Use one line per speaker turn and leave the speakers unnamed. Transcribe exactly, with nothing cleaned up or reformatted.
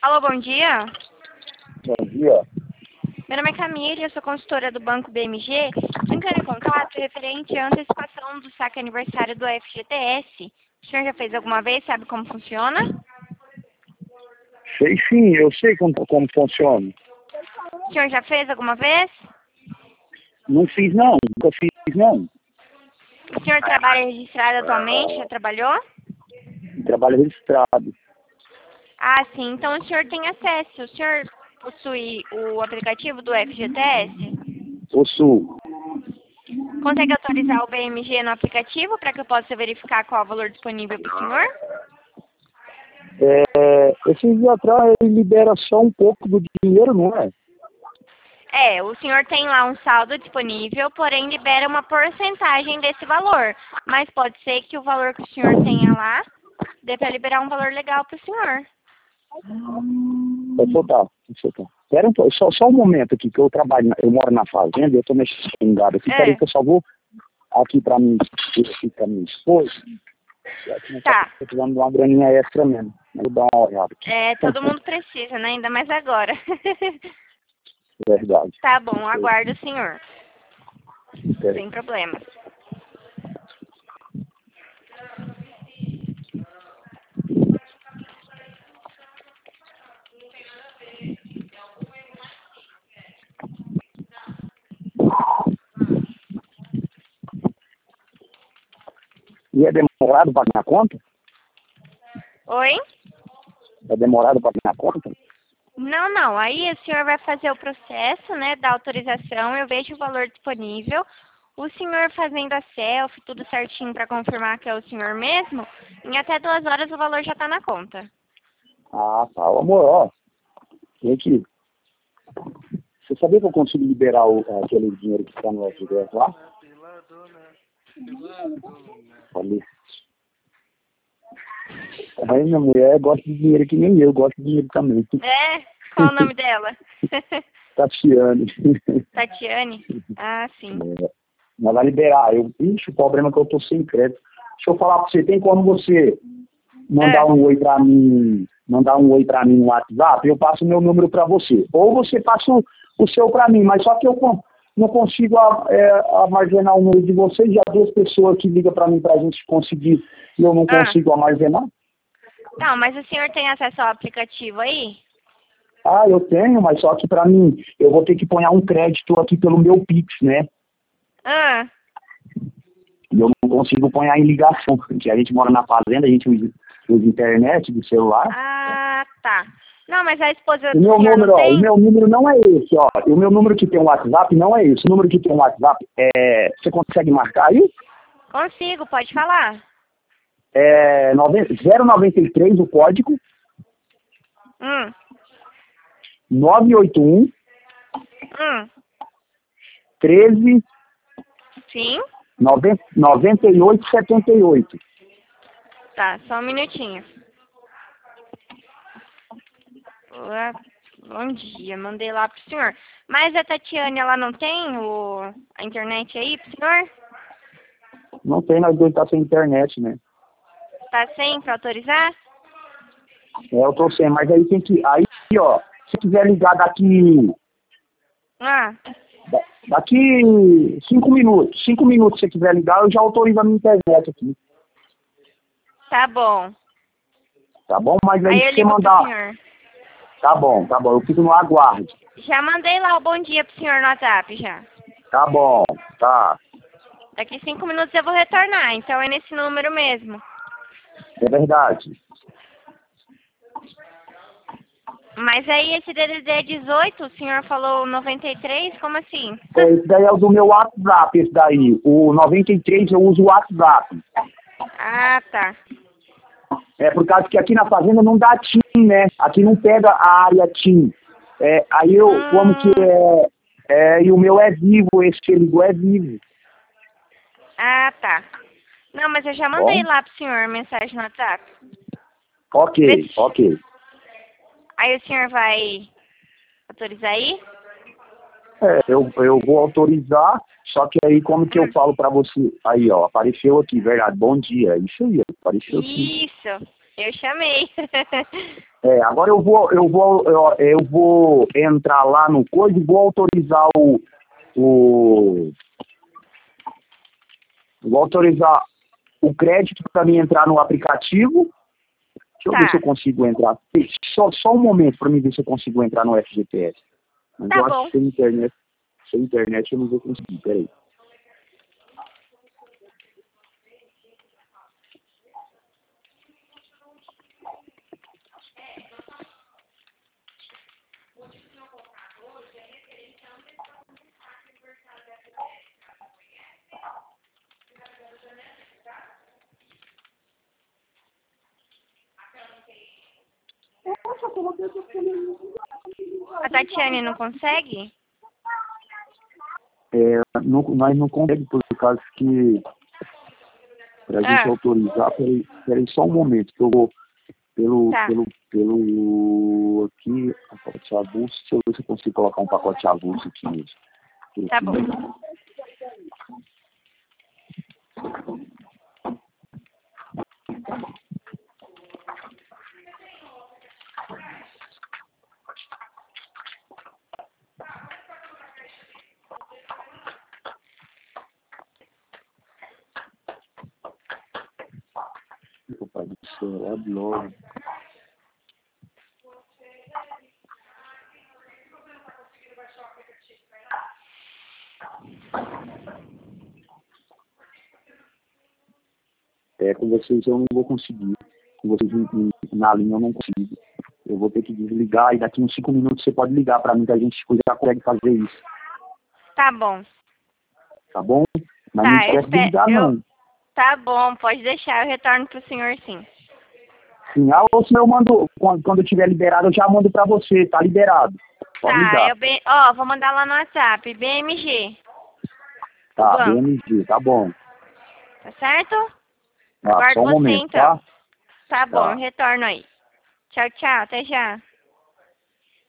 Alô, bom dia.
Bom dia.
Meu nome é Camille, eu sou consultora do Banco B M G. Entrando em contato referente à antecipação do saque aniversário do F G T S. O senhor já fez alguma vez? Sabe como funciona?
Sei sim, eu sei como, como funciona.
O senhor já fez alguma vez?
Não fiz não, nunca fiz não.
O senhor trabalha registrado atualmente? Já trabalhou?
Trabalho registrado.
Ah, sim. Então o senhor tem acesso. O senhor possui o aplicativo do F G T S?
Possuo.
Consegue autorizar o B M G no aplicativo para que eu possa verificar qual é o valor disponível para o senhor?
É, esses dias atrás ele libera só um pouco do dinheiro, não é?
É, o senhor tem lá um saldo disponível, porém libera uma porcentagem desse valor. Mas pode ser que o valor que o senhor tenha lá dê para liberar um valor legal para o senhor.
Pode soltar, pode soltar. Espera um pouco, só, só um momento aqui, que eu trabalho, na- eu moro na fazenda, eu tô mexendo em gado aqui,
É.
peraí que eu só vou aqui pra mim, aqui pra minha esposa.
Tá.
Tô precisando de uma graninha extra mesmo. Vou dar uma olhada aqui.
É, todo mundo precisa, né? Ainda mais agora.
Verdade.
Tá bom, aguardo o senhor.
Peraí.
Sem problema.
E é demorado para pagar a conta?
Oi?
É demorado para pagar a conta?
Não, não. Aí o senhor vai fazer o processo, né, da autorização. Eu vejo o valor disponível. O senhor fazendo a selfie, tudo certinho para confirmar que é o senhor mesmo, em até duas horas o valor já está na conta.
Ah, tá. Ô, amor, ó. Gente, você sabia que eu consigo liberar o, aquele dinheiro que está no F G S lá? Falei. Aí minha mulher gosta de dinheiro que nem eu, gosto de dinheiro também.
É? Qual o nome dela?
Tatiane.
Tatiane? Ah, sim.
É, ela vai liberar. Eu, ixi, o problema é que eu tô sem crédito. Deixa eu falar pra você, tem como você mandar
É.
um oi pra mim, mandar um oi pra mim no WhatsApp, eu passo o meu número pra você. Ou você passa o, o seu pra mim, mas só que eu con- não consigo a- é, armazenar o número de vocês, já duas pessoas que ligam pra mim pra gente conseguir e eu não
Ah,
consigo armazenar.
não, mas o senhor tem acesso ao aplicativo aí?
Ah, eu tenho, mas só que pra mim, eu vou ter que pôr um crédito aqui pelo meu Pix, né?
Ah,
E eu não consigo pôr em ligação, porque a gente mora na fazenda, a gente usa, usa internet de celular.
ah, tá. Não, mas a esposa
O
do
meu
senhor
número,
não
ó, o
tem?
meu número não é esse, ó. O meu número que tem o WhatsApp não é esse. O número que tem o WhatsApp é. Você consegue marcar aí?
Consigo, pode falar.
É zero noventa e três o código,
Hum,
nove oito um,
hum,
treze,
sim.
noventa e oito, setenta e oito.
Tá, só um minutinho. Olá, bom dia, mandei lá pro senhor. Mas a Tatiane, ela não tem o, a internet aí pro senhor?
Não tem, nós dois tá sem internet, né?
Tá sem pra autorizar?
É, eu tô sem, mas aí tem que. Aí, ó, se quiser ligar daqui.
Ah,
da- Daqui cinco minutos. Cinco minutos, se você quiser ligar, eu já autorizo a minha internet aqui.
tá bom.
Tá bom? Mas aí
Aí
se
eu
você
ligo pro
mandar.
senhor.
Tá bom, tá bom. Eu fico no aguardo.
Já mandei lá o bom dia pro senhor no WhatsApp, já.
Tá bom, tá.
Daqui cinco minutos eu vou retornar, então é nesse número mesmo.
É verdade.
Mas aí esse D D D dezoito, o senhor falou noventa e três, como assim?
É, esse daí é o do meu WhatsApp, esse daí. O noventa e três eu uso o WhatsApp.
Ah, tá.
É por causa que aqui na fazenda não dá TIM, né? Aqui não pega a área TIM. É, aí eu, como que
Hum,
é, é. E o meu é vivo, esse que ligou é vivo.
ah, tá. Não, mas eu já mandei
Bom?
lá pro senhor mensagem no WhatsApp.
Ok,
Vê se-
ok.
Aí o senhor vai autorizar aí?
É, eu, eu vou autorizar, só que aí como que eu
Hum.
falo pra você? Aí, ó, apareceu aqui, verdade, bom dia. Isso aí, apareceu sim.
Isso. Eu chamei.
É, agora eu vou, eu vou, eu, eu vou entrar lá no coisa e vou autorizar o, o vou autorizar o crédito para mim entrar no aplicativo. Deixa eu
Tá.
ver se eu consigo entrar. Só, só um momento para mim ver se eu consigo entrar no F G P S. Mas
Tá
eu
bom.
acho que sem internet, sem internet eu não vou conseguir. Peraí.
A Tatiane não consegue?
É, não, nós não conseguimos por causa que para a gente
Ah.
autorizar, peraí, peraí só um momento, que eu vou pelo,
Tá.
pelo, pelo aqui, pacote avulso, deixa eu ver se eu consigo colocar um pacote avulso aqui mesmo.
Tá bom.
Papai do céu, abre logo. É, com vocês eu não vou conseguir. Com vocês na linha eu não consigo. Eu vou ter que desligar e daqui uns cinco minutos você pode ligar para mim que a gente já consegue fazer isso.
Tá bom.
Tá bom? Mas
Tá,
não
eu
esquece de
espero.
ligar
Eu...
não.
Tá bom, pode deixar, eu retorno pro senhor sim.
Sim, ah, ou se eu mando, quando, quando eu tiver liberado, eu já mando para você, tá liberado. Pode
Tá,
ligar.
eu bem. Ó, vou mandar lá no WhatsApp, B M G.
Tá,
banco.
B M G, tá bom.
Tá certo?
Ah,
Aguardo
só um
você
momento,
então.
tá?
Tá bom,
Tá.
retorno aí. Tchau, tchau, até já.